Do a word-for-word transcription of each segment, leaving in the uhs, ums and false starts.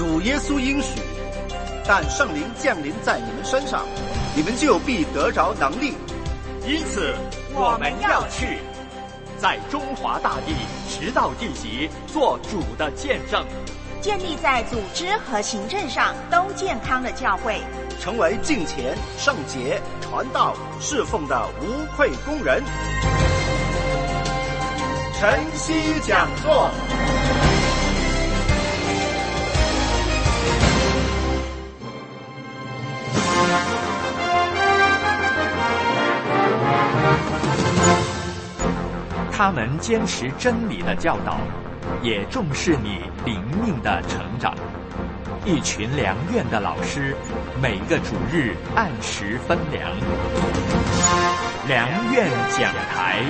主耶稣应许，但圣灵降临在你们身上，你们就必得着能力。 因此我们要去，在中华大地直到地极做主的见证， 建立在组织和行政上都健康的教会， 成为敬虔、圣洁、传道、侍奉的无愧工人。晨曦讲座。 他们坚持真理的教导，也重视你灵命的成长。一群良院的老师，每个主日按时分粮。良院讲台。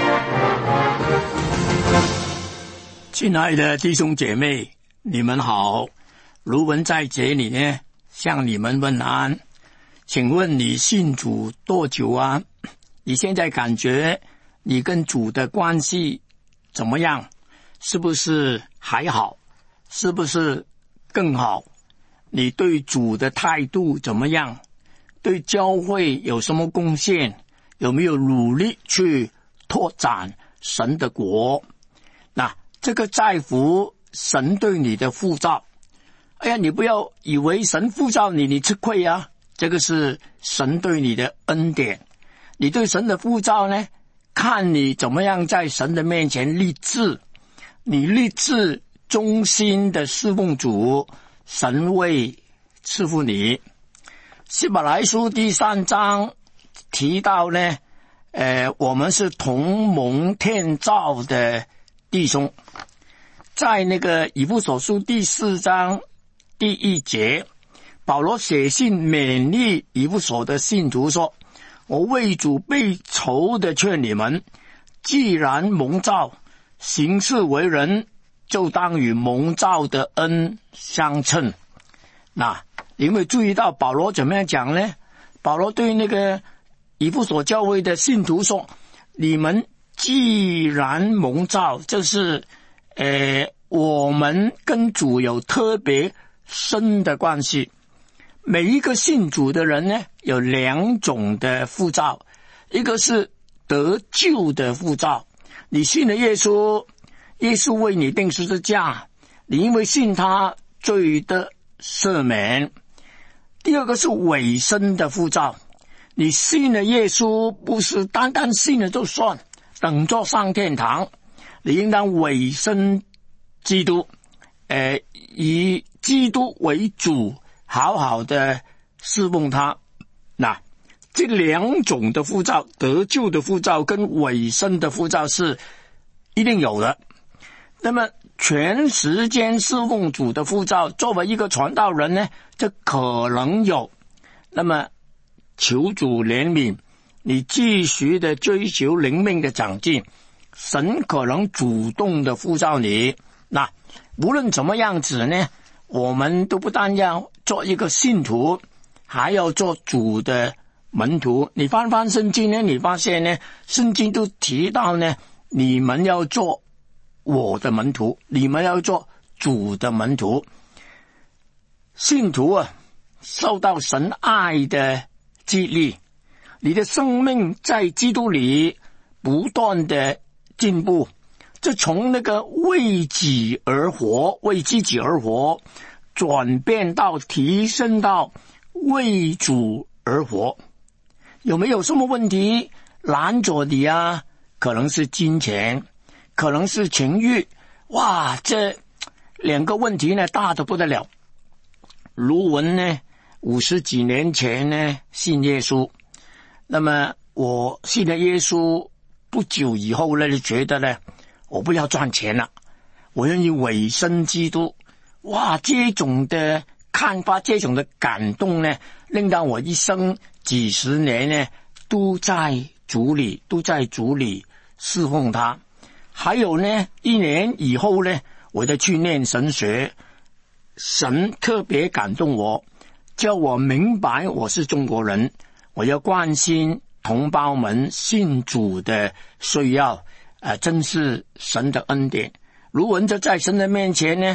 亲爱的弟兄姐妹，你们好，卢文在这里呢，向你们问安。请问你信主多久啊？你现在感觉你跟主的关系怎么样？是不是还好？是不是更好？你对主的态度怎么样？对教会有什么贡献？有没有努力去拓展神的国？那这个在乎神对你的呼召。哎呀，你不要以为神呼召你，你吃亏啊！这个是神对你的恩典。你对神的呼召呢，看你怎么样在神的面前立志。你立志忠心的侍奉主，神会赐福你。希伯来书第三章提到呢，呃，我们是同蒙天召的弟兄。在那个以弗所书第四章第一节，保罗写信勉励以弗所的信徒说，我为主被囚的劝你们，既然蒙召，行事为人，就当与蒙召的恩相称。那你有没有注意到保罗怎么样讲呢？保罗对那个以弗所教会的信徒说，你们既然蒙召，就是呃，我们跟主有特别深的关系。每一个信主的人呢，有两种的呼召，一个是得救的呼召，你信了耶稣，耶稣为你钉十字架，你因为信他罪得赦免。第二个是委身的呼召，你信了耶稣，不是单单信了就算，等着上天堂，你应当委身基督，呃，以基督为主，好好的侍奉他。那这两种的呼召，得救的呼召跟委身的呼召是一定有的。那么全时间侍奉主的呼召，作为一个传道人呢，这可能有。那么求主怜悯，你继续的追求灵命的长进，神可能主动的呼召你。那无论怎么样子呢，我们都不但要做一个信徒，还要做主的门徒。你翻翻圣经呢，你发现呢，圣经都提到呢，你们要做我的门徒，你们要做主的门徒。信徒啊，受到神爱的激励，你的生命在基督里不断的进步，这从那个为己而活，为自己而活，转变到提升到为主而活。有没有什么问题拦着你啊？可能是金钱，可能是情欲。哇，这两个问题呢，大得不得了。卢文呢，五十几年前呢，信耶稣。那么我信了耶稣不久以后呢，就觉得呢，我不要赚钱了，我愿意委身基督。哇，这种的看法，这种的感动呢，令到我一生几十年呢，都在主里，都在主里侍奉他。还有呢，一年以后呢，我再去念神学，神特别感动我，叫我明白我是中国人，我要关心同胞们信主的需要，呃，真是神的恩典。卢文就在神的面前呢，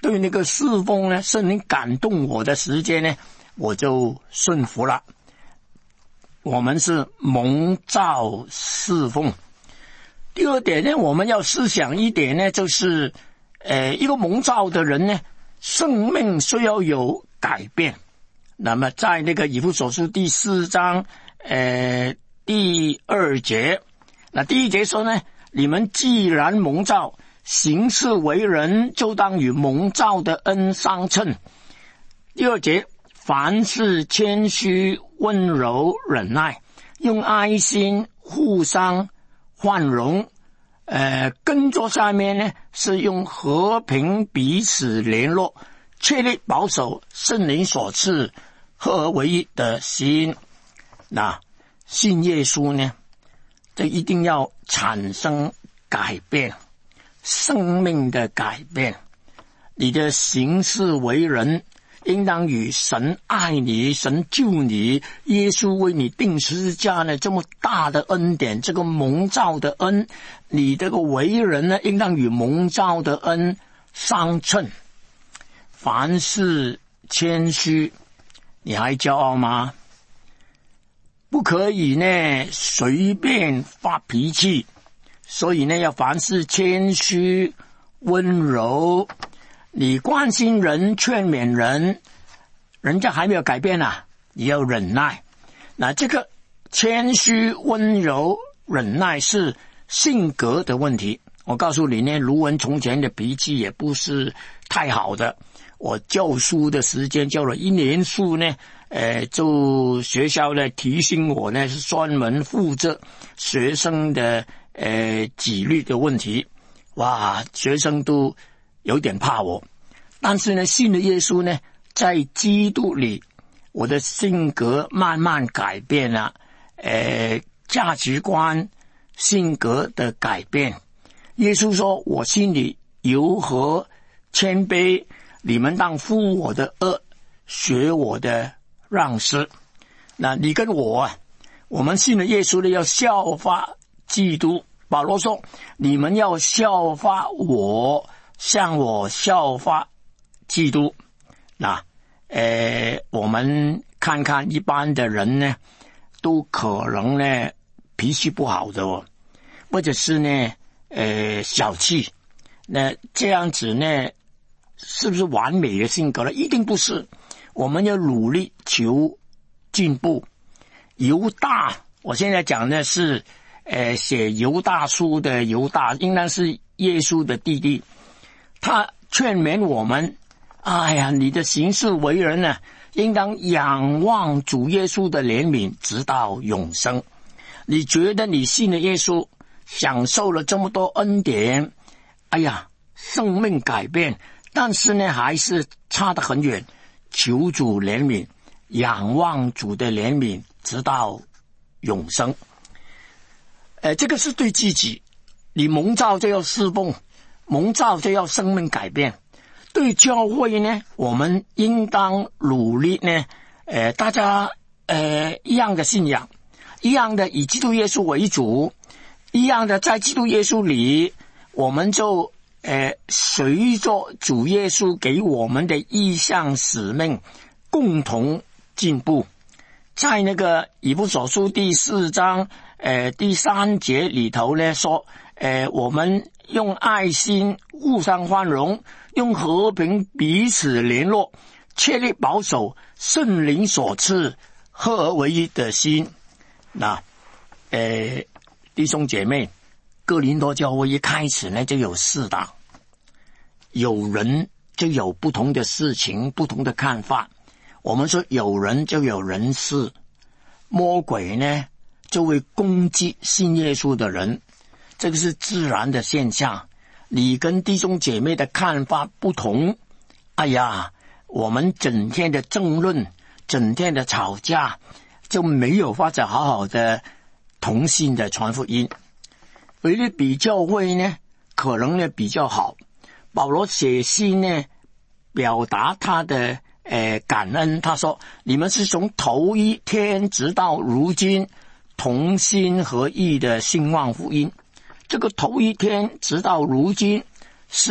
对那个侍奉呢，圣灵感动我的时间呢，我就顺服了。我们是蒙召侍奉。第二点呢，我们要思想一点呢，就是呃，一个蒙召的人呢，生命需要有改变。那么在那个以弗所书第四章呃第二节，那第一节说呢，你们既然蒙召，行事为人就当与蒙召的恩相称。第二节，凡事谦虚温柔忍耐，用爱心互相宽容。呃，跟着下面呢是用和平彼此联络，确立保守圣灵所赐合而为一的心。那信耶稣呢，这一定要产生改变，生命的改变。你的行事为人应当与神爱你，神救你，耶稣为你定十字架呢，这么大的恩典，这个蒙召的恩，你这个为人呢，应当与蒙召的恩相称。凡事谦虚，你还骄傲吗？不可以呢随便发脾气，所以呢要凡事谦虚温柔。你关心人劝勉人，人家还没有改变啊，你要忍耐。那这个谦虚温柔忍耐是性格的问题。我告诉你呢，卢文从前的脾气也不是太好的。我教书的时间教了一年书呢，呃，就学校呢提醒我呢，是专门负责学生的呃纪律的问题。哇，学生都有点怕我。但是呢，信了耶稣呢，在基督里，我的性格慢慢改变了，呃，价值观、性格的改变。耶稣说，我心里柔和谦卑，你们当负我的恶，学我的让施。那你跟我啊，我们信了耶稣呢，要效法基督。保罗说，你们要效法我，像我效法基督。那呃，我们看看一般的人呢，都可能呢脾气不好的哦，或者是呢呃小气。那这样子呢，是不是完美的性格呢？一定不是。我们要努力求进步。犹大，我现在讲的是呃写犹大书的犹大，应当是耶稣的弟弟。他劝勉我们，哎呀，你的行事为人呢，应当仰望主耶稣的怜悯，直到永生。你觉得你信了耶稣，享受了这么多恩典，哎呀，生命改变，但是呢，还是差得很远。求主怜悯，仰望主的怜悯，直到永生。呃，这个是对自己，你蒙召就要侍奉，蒙召就要生命改变。对教会呢，我们应当努力呢，呃，大家呃一样的信仰，一样的以基督耶稣为主，一样的在基督耶稣里，我们就呃随着主耶稣给我们的意向使命，共同进步。在那个以弗所书第四章呃第三节里头呢说，呃我们用爱心互相宽容，用和平彼此联络，确立保守圣灵所赐合而为一的心。那呃弟兄姐妹，哥林多教会一开始呢就有四党，有人就有不同的事情，不同的看法。我们说有人就有人事，魔鬼呢就会攻击信耶稣的人，这个是自然的现象。你跟弟兄姐妹的看法不同，哎呀，我们整天的争论，整天的吵架，就没有法子好好的同心的传福音。为了比教会呢，可能呢比较好。保罗写信呢，表达他的呃感恩。他说：“你们是从头一天直到如今，同心合意的兴旺福音。”这个头一天直到如今，是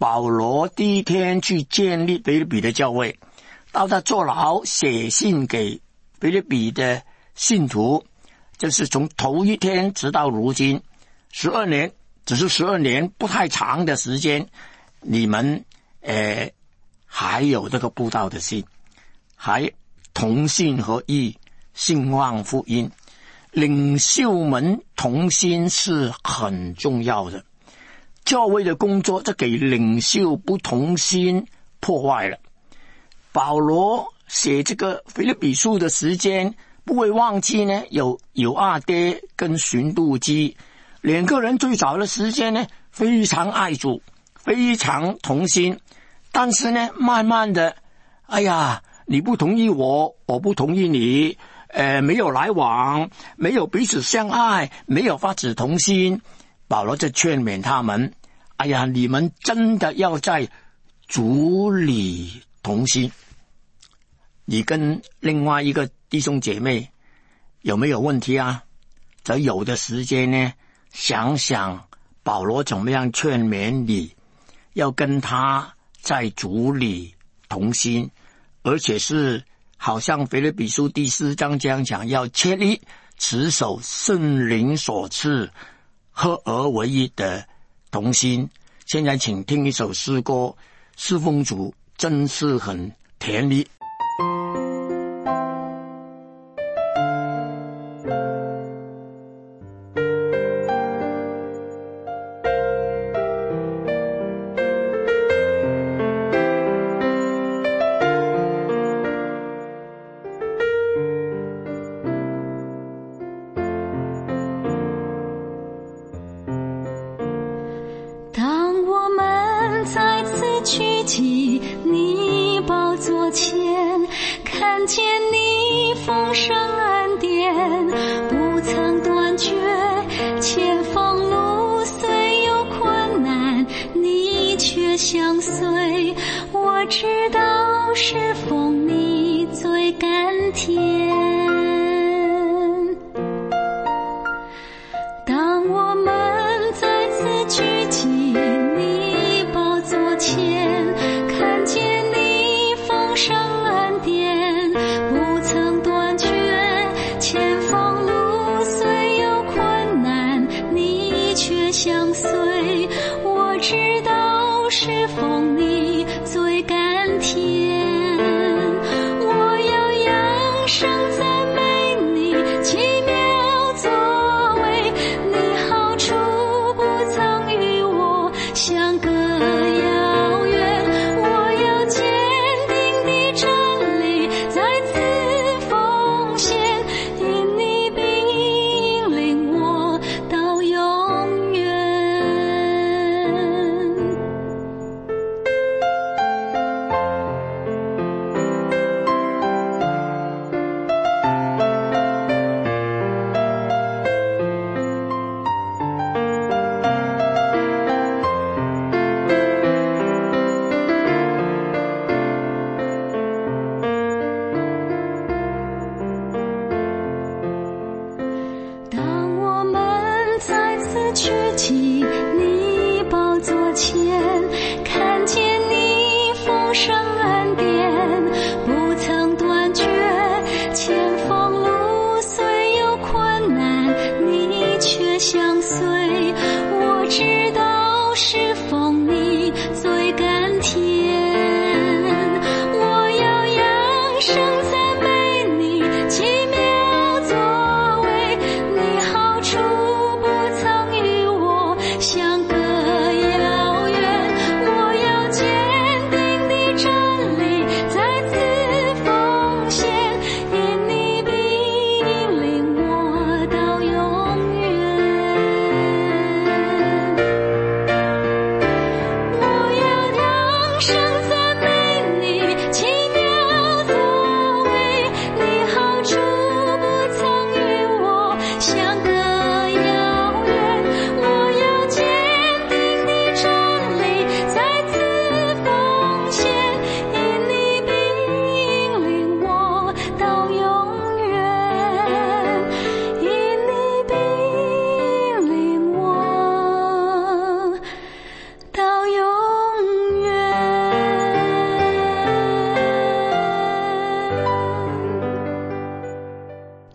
保罗第一天去建立腓立比的教会，到他坐牢写信给腓立比的信徒，就是从头一天直到如今十二年，只是十二年不太长的时间，你们呃还有这个布道的心，还同心合意兴旺福音，领袖们同心是很重要的。教会的工作这给领袖不同心破坏了。保罗写这个腓立比书的时间不会忘记呢，有有阿爹跟寻妒基两个人最早的时间呢非常爱主，非常同心，但是呢慢慢的，哎呀，你不同意我，我不同意你，呃，没有来往，没有彼此相爱，没有发自同心。保罗就劝勉他们，哎呀，你们真的要在主里同心。你跟另外一个弟兄姐妹有没有问题啊？则有的时间呢，想想保罗怎么样劝勉你，要跟他在主里同心，而且是好像腓立比书第四章这样讲，要切立持守圣灵所赐合而为一的同心。现在请听一首诗歌，侍奉主真是很甜蜜。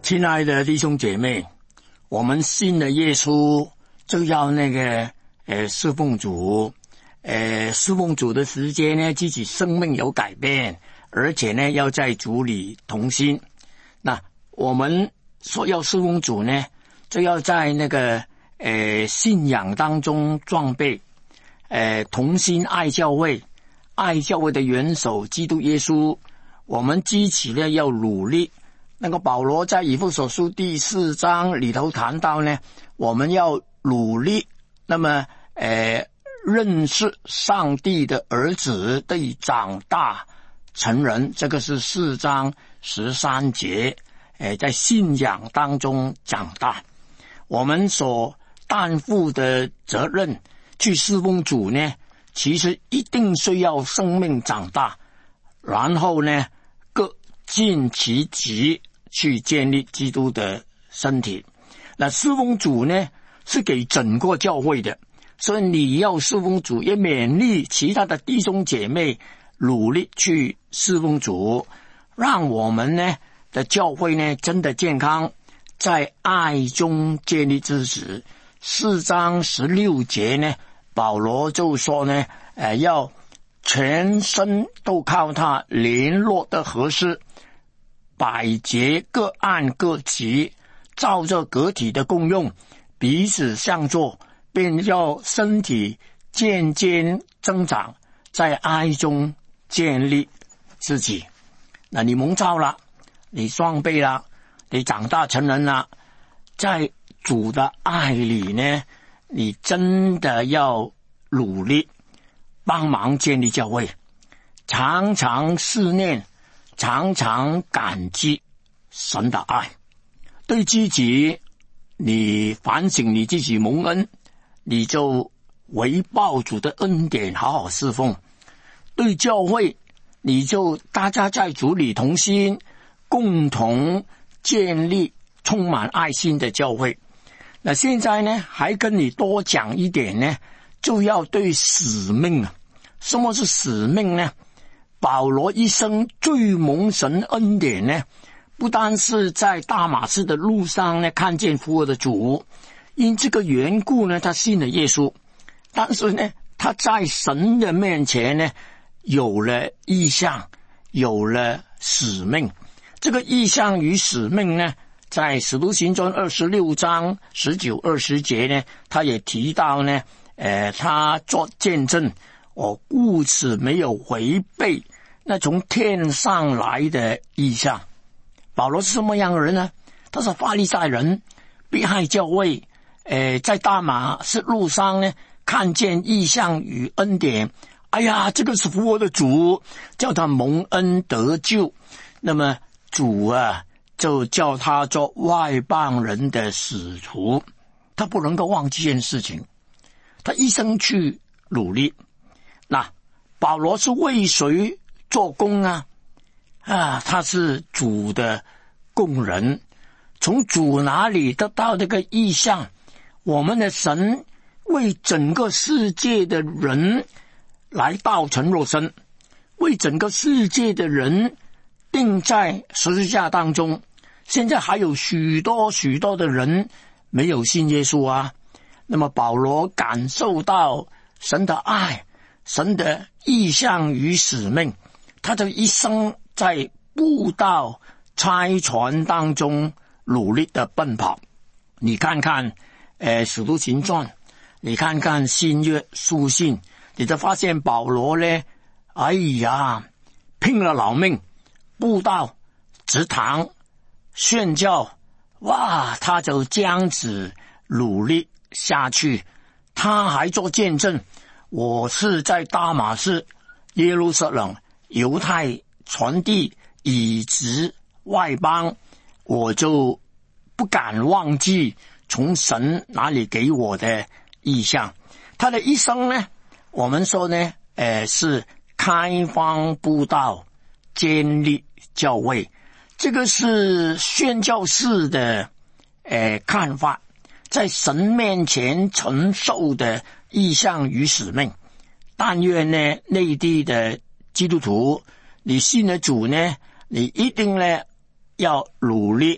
亲爱的弟兄姐妹，我们信了耶稣就要那个呃侍奉主，呃侍奉主的时间呢，自己生命有改变，而且呢要在主里同心。那我们说要侍奉主呢，就要在那个呃信仰当中装备，呃同心爱教会，爱教会的元首基督耶稣。我们积极呢要努力。那个保罗在以弗所书第四章里头谈到呢，我们要努力，那么呃认识上帝的儿子得长大成人，这个是四章十三节，呃在信仰当中长大。我们所担负的责任去侍奉主呢，其实一定需要生命长大，然后呢各尽其职去建立基督的身体。那侍奉主呢是给整个教会的，所以你要侍奉主，也勉励其他的弟兄姐妹努力去侍奉主，让我们呢的教会呢真的健康，在爱中建立支持。四章十六节呢，保罗就说呢，呃，要全身都靠他联络的合适，百节各按各职，照着个体的功用，彼此相助，便要身体渐渐增长，在爱中建立自己。那你蒙召了，你装备了，你长大成人了，在主的爱里呢，你真的要努力帮忙建立教会，常常思念，常常感激神的爱。对自己，你反省你自己蒙恩，你就回报主的恩典，好好侍奉。对教会，你就大家在主里同心，共同建立充满爱心的教会。那现在呢，还跟你多讲一点呢，就要对使命啊。什么是使命呢？保罗一生最蒙神恩典呢，不单是在大马士的路上呢看见复活的主，因这个缘故呢，他信了耶稣。但是呢，他在神的面前呢，有了意向，有了使命。这个意向与使命呢，在使徒行传二十六章十九二十节呢，他也提到呢，呃，他做见证，我故此没有违背那从天上来的意向。保罗是什么样的人呢？他是法利赛人，迫害教会，呃，在大马士路上呢，看见异象与恩典，哎呀，这个是复活的主，叫他蒙恩得救。那么主啊，就叫他做外邦人的使徒。他不能够忘记一件事情，他一生去努力。那保罗是为谁做工啊？啊，他是主的工人，从主那里得到这个意象。我们的神为整个世界的人来道成肉身，为整个世界的人钉在十字架当中。现在还有许多许多的人没有信耶稣啊。那么保罗感受到神的爱，神的意向与使命，他的一生在布道差传当中努力的奔跑。你看看呃使徒行传，你看看新约书信，你就发现保罗呢，哎呀，拼了老命布道植堂宣教，哇，他就这样子努力下去。他还做见证，我是在大马士、耶路撒冷、犹太传递以及外邦，我就不敢忘记从神那里给我的意向。他的一生呢，我们说呢，呃，是开荒布道，建立教会，这个是宣教士的呃看法，在神面前承受的意向与使命。但愿呢，内地的基督徒，你信了主呢，你一定呢要努力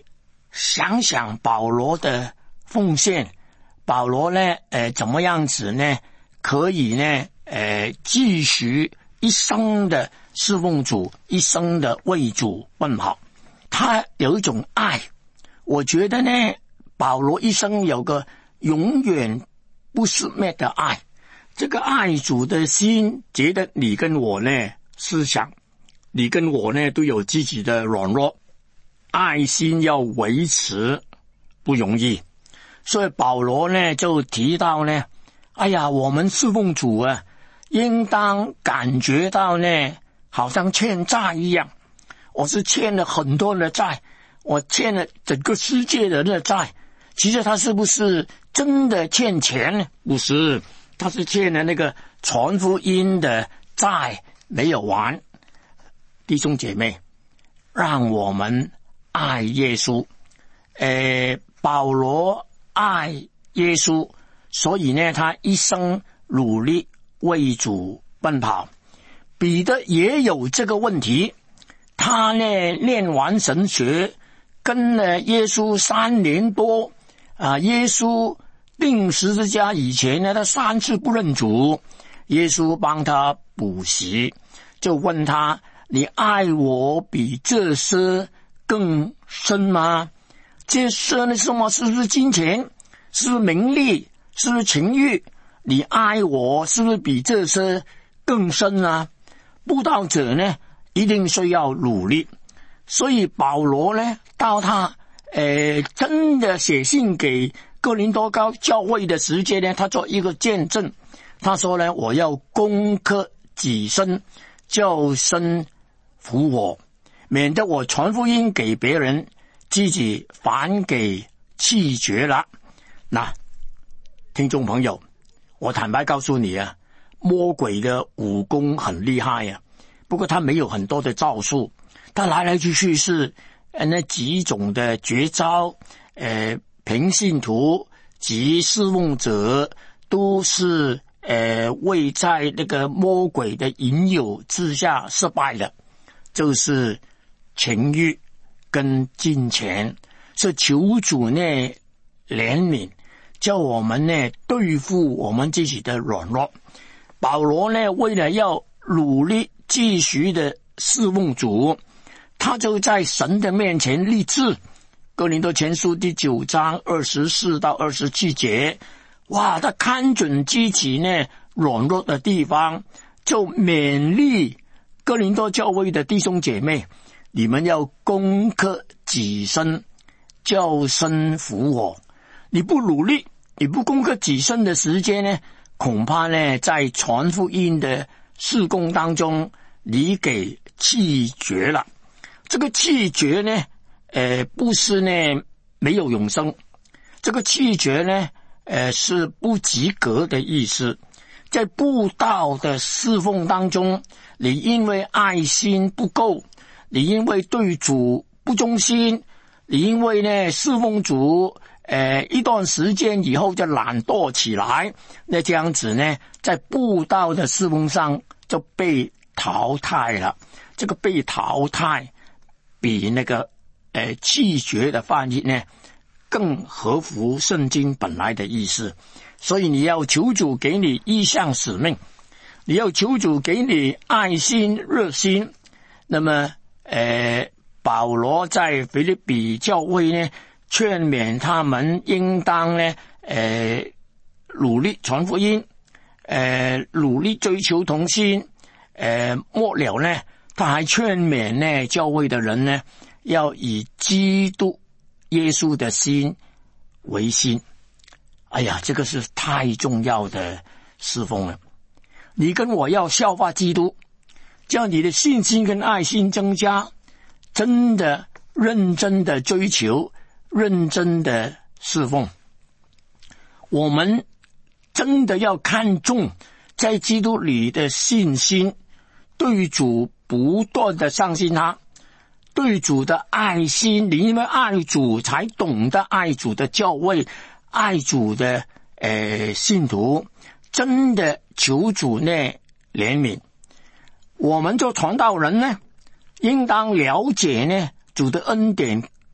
想想保罗的奉献，保罗呢，呃，怎么样子呢？可以呢，呃，继续一生的侍奉主，一生的为主奔跑。他有一种爱，我觉得呢，保罗一生有个永远不熄灭的爱。这个爱主的心，觉得你跟我呢，思想，你跟我呢，都有自己的软弱，爱心要维持不容易。所以保罗呢就提到呢，哎呀，我们侍奉主啊，应当感觉到呢，好像欠债一样。我是欠了很多的债，我欠了整个世界人的债。其实他是不是真的欠钱呢？不是，他是欠了那个传福音的债没有还。弟兄姐妹，让我们爱耶稣。呃，保罗爱耶稣，所以呢，他一生努力为主奔跑。彼得也有这个问题，他呢念完神学，跟了耶稣三年多啊。耶稣钉十字架以前呢，他三次不认主，耶稣帮他补习，就问他：你爱我比这些更深吗？这些呢是什么？是不是金钱？是不是名利？是不是情欲？你爱我是不是比这些更深啊？布道者呢，一定需要努力。所以保罗呢，到他呃真的写信给哥林多教会的时间呢，他做一个见证。他说呢，我要攻克己身，叫身服我，免得我传福音给别人，自己反给弃绝了。那听众朋友，我坦白告诉你啊，魔鬼的武功很厉害啊，不过他没有很多的招数，他来来去去是呃那几种的绝招，呃，平信徒及侍奉者都是呃为在那个魔鬼的引诱之下失败的，就是情欲跟金钱。是求主呢怜悯，叫我们呢对付我们自己的软弱。保罗呢为了要努力继续的侍奉主，他就在神的面前立志。哥林多前书第九章二十四到二十七节，哇，他看准自己呢软弱的地方，就勉励哥林多教会的弟兄姐妹，你们要攻克己身，叫身服我。你不努力，你不攻克己身的时间呢，恐怕呢在传福音的事工当中，你给弃绝了。这个弃绝呢，呃，不是呢没有永生，这个弃绝呢，呃，是不及格的意思。在布道的侍奉当中，你因为爱心不够，你因为对主不忠心，你因为呢侍奉主呃一段时间以后就懒惰起来，那这样子呢在布道的侍奉上就被淘汰了。这个被淘汰比那个呃弃绝的翻译呢更合乎圣经本来的意思。所以你要求主给你意向使命，你要求主给你爱心热心。那么呃保罗在腓立比教会呢劝勉他们应当呢呃努力传福音，呃努力追求同心。呃末了呢他还劝勉呢教会的人呢要以基督耶稣的心为心。哎呀，这个是太重要的侍奉了。你跟我要效法基督，叫你的信心跟爱心增加，真的认真的追求，认真的侍奉。我们真的要看重在基督里的信心，对主不断的相信他，对主的爱心，你因为爱主才懂得爱主的教会，爱主的呃信徒，真的求主呢怜悯。我们做传道人呢，应当了解呢主的恩典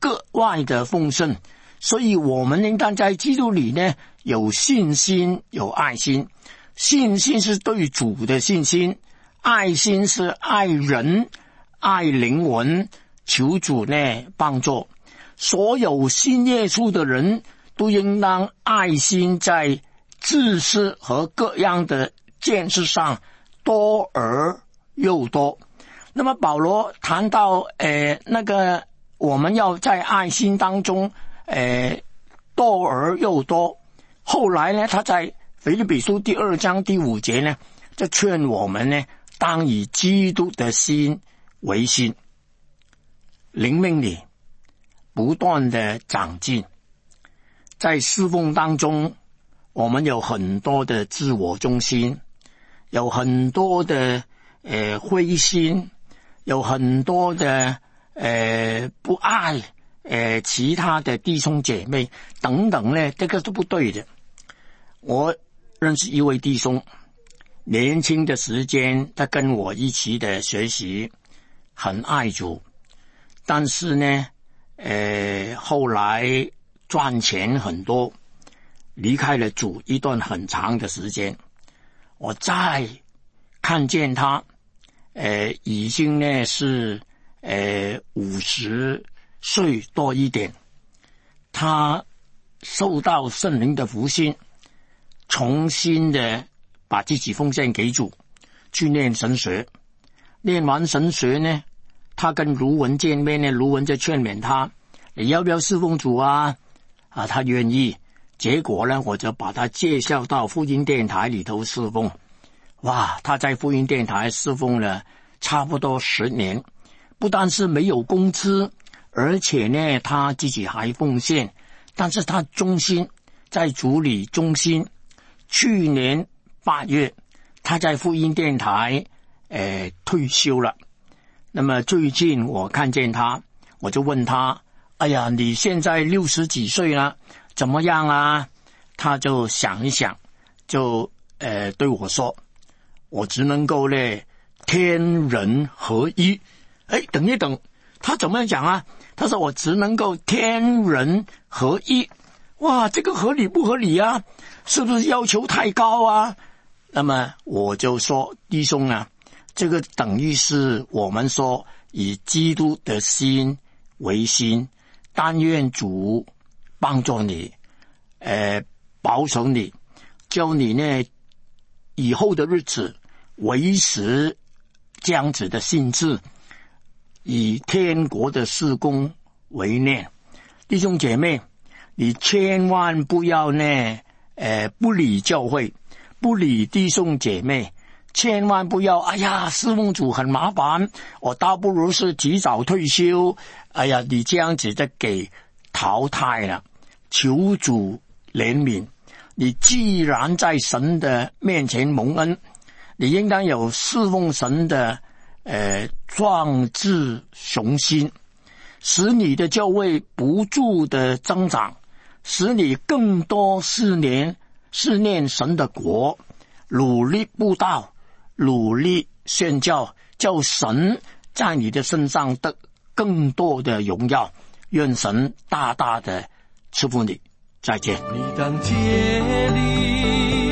格外的丰盛。所以我们应当在基督里呢，有信心，有爱心。信心是对主的信心，爱心是爱人，爱灵魂，求主呢帮助。所有信耶稣的人都应当爱心在知识和各样的见识上多而又多。那么保罗谈到呃那个我们要在爱心当中呃多而又多，后来呢他在腓立比书第二章第五节呢就劝我们呢当以基督的心为心，灵命里不断的长进。在侍奉当中，我们有很多的自我中心，有很多的呃灰心，有很多的呃不爱呃其他的弟兄姐妹等等呢，这个是不对的。我认识一位弟兄，年轻的时间他跟我一起的学习，很爱主，但是呢呃后来赚钱很多，离开了主一段很长的时间。我再看见他呃已经呢是呃五十岁多一点，他受到圣灵的福音，重新的把自己奉献给主，去念神学。念完神学呢，他跟卢文见面呢，卢文就劝勉他，你要不要侍奉主啊？啊，他愿意。结果呢，我就把他介绍到福音电台里头侍奉。哇，他在福音电台侍奉了差不多十年，不但是没有工资，而且呢他自己还奉献，但是他忠心，在主里忠心。去年八月他在福音电台呃退休了。那么最近我看见他，我就问他，哎呀，你现在六十几岁了，怎么样啊？他就想一想，就呃对我说，我只能够呢天人合一。哎，等一等，他怎么样讲啊？他说我只能够天人合一。哇，这个合理不合理啊？是不是要求太高啊？那么我就说，弟兄啊，这个等于是我们说以基督的心为心，但愿主帮助你，呃，保守你，叫你呢以后的日子维持这样子的性质，以天国的事工为念。弟兄姐妹，你千万不要呢呃不理教会，不理弟兄姐妹，千万不要哎呀侍奉主很麻烦，我倒不如是提早退休。哎呀，你这样子的给淘汰了。求主怜悯，你既然在神的面前蒙恩，你应当有侍奉神的呃壮志雄心，使你的教会不住的增长，使你更多思念思念神的国，努力布道，努力宣教，叫神在你的身上得更多的荣耀。愿神大大的赐福你。再见。 你当竭力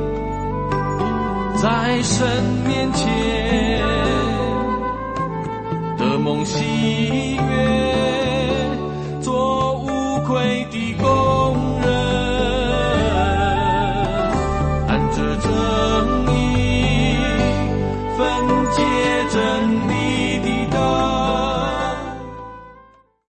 在神面前的梦醒